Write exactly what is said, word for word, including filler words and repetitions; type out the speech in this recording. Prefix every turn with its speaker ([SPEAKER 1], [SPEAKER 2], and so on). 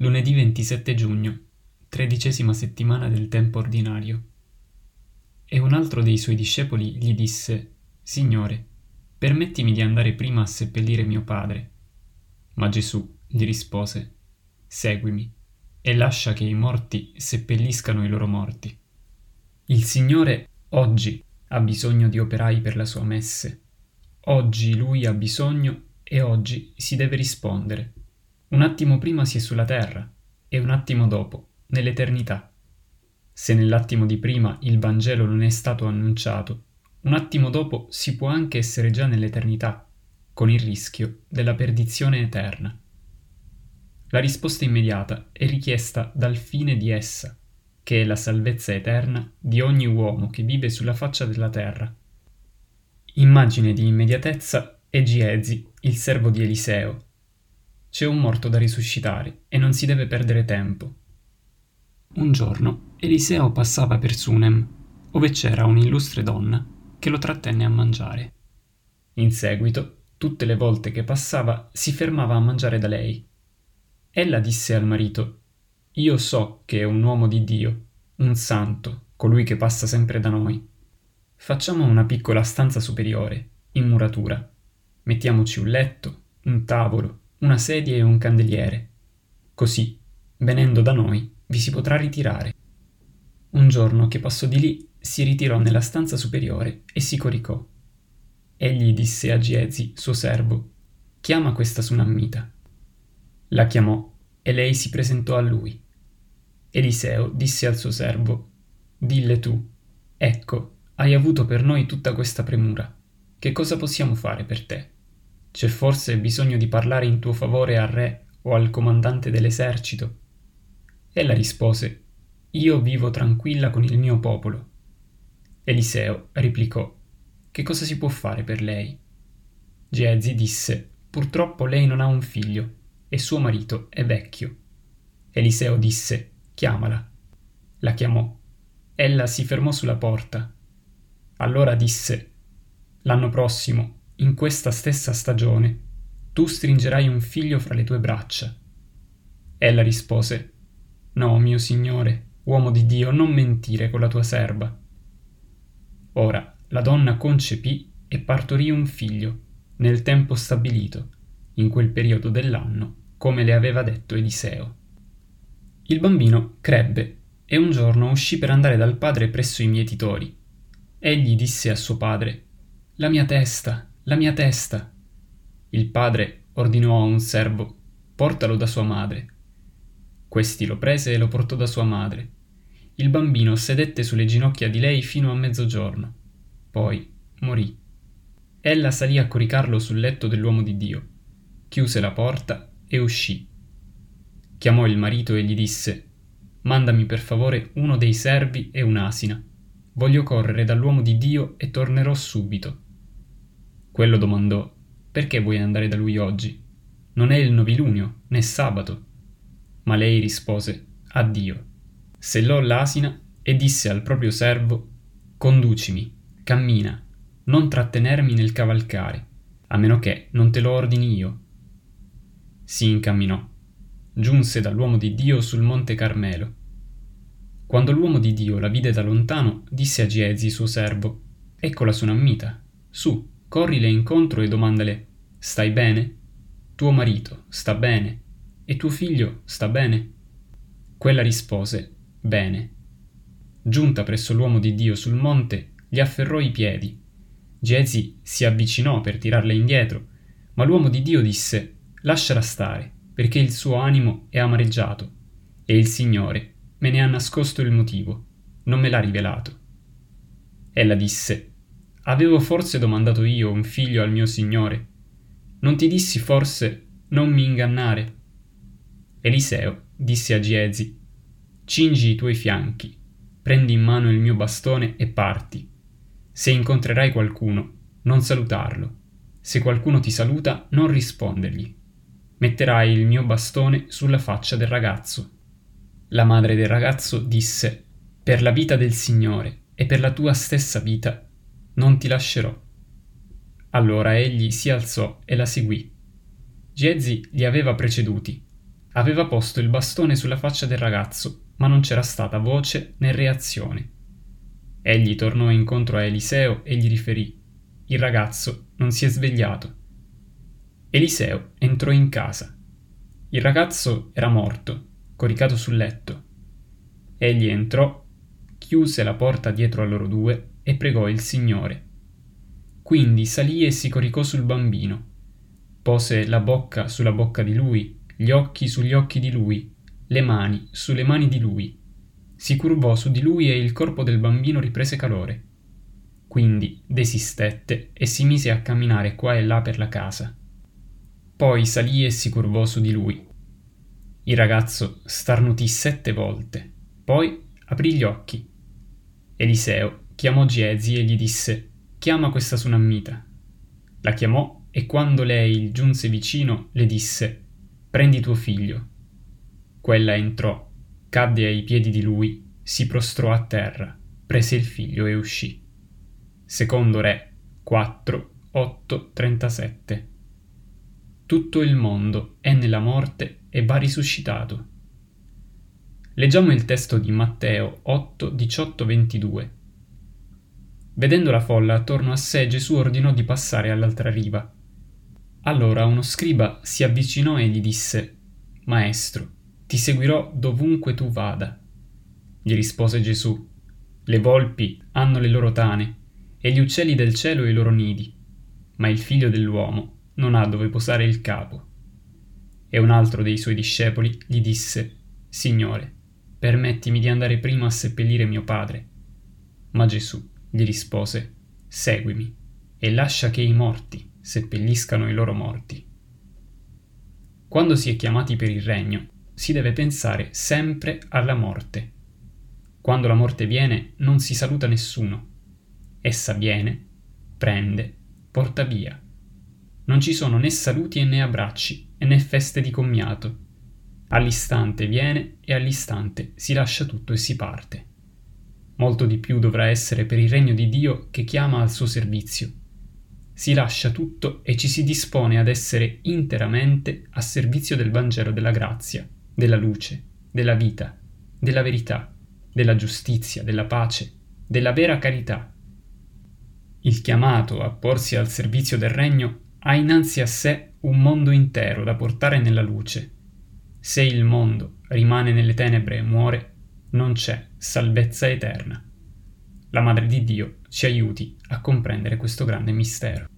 [SPEAKER 1] Lunedì ventisette giugno, tredicesima settimana del tempo ordinario. E un altro dei suoi discepoli gli disse: Signore, permettimi di andare prima a seppellire mio padre. Ma Gesù gli rispose: Seguimi e lascia che i morti seppelliscano i loro morti. Il Signore oggi ha bisogno di operai per la sua messe. Oggi Lui ha bisogno e oggi si deve rispondere. Un attimo prima si è sulla terra e un attimo dopo, nell'eternità. Se nell'attimo di prima il Vangelo non è stato annunciato, un attimo dopo si può anche essere già nell'eternità, con il rischio della perdizione eterna. La risposta immediata è richiesta dal fine di essa, che è la salvezza eterna di ogni uomo che vive sulla faccia della terra. Immagine di immediatezza è Giezi, il servo di Eliseo. C'è un morto da risuscitare e non si deve perdere tempo. Un giorno Eliseo passava per Sunem, ove c'era un'illustre donna che lo trattenne a mangiare. In seguito, tutte le volte che passava, si fermava a mangiare da lei. Ella disse al marito: Io so che è un uomo di Dio, un santo, colui che passa sempre da noi. Facciamo una piccola stanza superiore, in muratura. Mettiamoci un letto, un tavolo, una sedia e un candeliere. Così, venendo da noi, vi si potrà ritirare. Un giorno che passò di lì, si ritirò nella stanza superiore e si coricò. Egli disse a Giezi, suo servo: Chiama questa sunammita. La chiamò e lei si presentò a lui. Eliseo disse al suo servo: Dille tu, ecco, hai avuto per noi tutta questa premura. Che cosa possiamo fare per te? C'è forse bisogno di parlare in tuo favore al re o al comandante dell'esercito? Ella rispose: Io vivo tranquilla con il mio popolo. Eliseo replicò: Che cosa si può fare per lei? Giezi disse: Purtroppo lei non ha un figlio e suo marito è vecchio. Eliseo disse: Chiamala. La chiamò. Ella si fermò sulla porta. Allora disse: L'anno prossimo, in questa stessa stagione, tu stringerai un figlio fra le tue braccia. Ella rispose: No, mio signore, uomo di Dio, non mentire con la tua serva. Ora la donna concepì e partorì un figlio, nel tempo stabilito, in quel periodo dell'anno, come le aveva detto Eliseo. Il bambino crebbe e un giorno uscì per andare dal padre presso i mietitori. Egli disse a suo padre: La mia testa, la mia testa. Il padre ordinò a un servo: Portalo da sua madre. Questi lo prese e lo portò da sua madre. Il bambino sedette sulle ginocchia di lei fino a mezzogiorno. Poi morì. Ella salì a coricarlo sul letto dell'uomo di Dio, chiuse la porta e uscì. Chiamò il marito e gli disse: Mandami per favore uno dei servi e un'asina. Voglio correre dall'uomo di Dio e tornerò subito. Quello domandò: Perché vuoi andare da lui oggi? Non è il novilunio, né sabato. Ma lei rispose: Addio. Sellò l'asina e disse al proprio servo: Conducimi, cammina, non trattenermi nel cavalcare, a meno che non te lo ordini io. Si incamminò. Giunse dall'uomo di Dio sul monte Carmelo. Quando l'uomo di Dio la vide da lontano, disse a Giezi, suo servo: Ecco la sunammita. Su, corrile incontro e domandale: Stai bene? Tuo marito sta bene? E tuo figlio sta bene? Quella rispose: Bene. Giunta presso l'uomo di Dio sul monte, gli afferrò i piedi. Giezi si avvicinò per tirarla indietro, ma l'uomo di Dio disse: Lasciala stare, perché il suo animo è amareggiato, e il Signore me ne ha nascosto il motivo, non me l'ha rivelato. Ella disse: Avevo forse domandato io un figlio al mio Signore? Non ti dissi forse: Non mi ingannare? Eliseo disse a Giezi: Cingi i tuoi fianchi, prendi in mano il mio bastone e parti. Se incontrerai qualcuno, non salutarlo. Se qualcuno ti saluta, non rispondergli. Metterai il mio bastone sulla faccia del ragazzo. La madre del ragazzo disse: Per la vita del Signore e per la tua stessa vita, non ti lascerò. Allora egli si alzò e la seguì. Giezi li aveva preceduti. Aveva posto il bastone sulla faccia del ragazzo, ma non c'era stata voce né reazione. Egli tornò incontro a Eliseo e gli riferì: il ragazzo non si è svegliato. Eliseo entrò in casa. Il ragazzo era morto, coricato sul letto. Egli entrò, chiuse la porta dietro a loro due e pregò il Signore. Quindi salì e si coricò sul bambino, pose la bocca sulla bocca di lui, gli occhi sugli occhi di lui, le mani sulle mani di lui. Si curvò su di lui e il corpo del bambino riprese calore. Quindi desistette e si mise a camminare qua e là per la casa. Poi salì e si curvò su di lui. Il ragazzo starnutì sette volte, poi aprì gli occhi. Eliseo chiamò Giezi e gli disse: chiama questa sunammita. La chiamò e quando lei giunse vicino le disse: prendi tuo figlio. Quella entrò, cadde ai piedi di lui, si prostrò a terra, prese il figlio e uscì. Secondo Re quattro, otto, trentasette. Tutto il mondo è nella morte e va risuscitato. Leggiamo il testo di Matteo otto, diciotto, ventidue. Vedendo la folla attorno a sé, Gesù ordinò di passare all'altra riva. Allora uno scriba si avvicinò e gli disse: Maestro, ti seguirò dovunque tu vada. Gli rispose Gesù: le volpi hanno le loro tane e gli uccelli del cielo i loro nidi, ma il figlio dell'uomo non ha dove posare il capo. E un altro dei suoi discepoli gli disse: Signore, permettimi di andare prima a seppellire mio padre. Ma Gesù gli rispose: seguimi e lascia che i morti seppelliscano i loro morti. Quando si è chiamati per il regno, si deve pensare sempre alla morte. Quando la morte viene, non si saluta nessuno. Essa viene, prende, porta via. Non ci sono né saluti né abbracci, e né feste di commiato. All'istante viene e all'istante si lascia tutto e si parte. Molto di più dovrà essere per il regno di Dio che chiama al suo servizio. Si lascia tutto e ci si dispone ad essere interamente a servizio del Vangelo della grazia, della luce, della vita, della verità, della giustizia, della pace, della vera carità. Il chiamato a porsi al servizio del regno ha innanzi a sé un mondo intero da portare nella luce. Se il mondo rimane nelle tenebre e muore, non c'è salvezza eterna. La Madre di Dio ci aiuti a comprendere questo grande mistero.